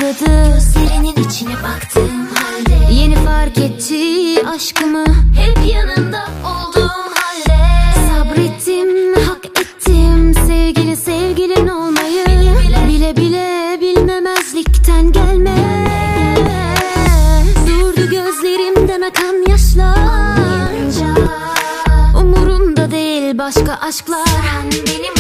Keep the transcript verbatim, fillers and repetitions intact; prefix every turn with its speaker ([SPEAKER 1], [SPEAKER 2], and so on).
[SPEAKER 1] anladı.
[SPEAKER 2] Gözlerinin içine baktığım halde
[SPEAKER 1] Yeni fark etti aşkımı,
[SPEAKER 2] hep yanında olduğum halde.
[SPEAKER 1] sabrettim, hak ettim sevgili sevgilin olmayı.
[SPEAKER 2] Bile bile,
[SPEAKER 1] Bile bile bilmemezlikten gelme. Durdu gözlerimden akan yaşlar.
[SPEAKER 2] anlayınca
[SPEAKER 1] Umurumda değil başka aşklar.
[SPEAKER 2] sen benim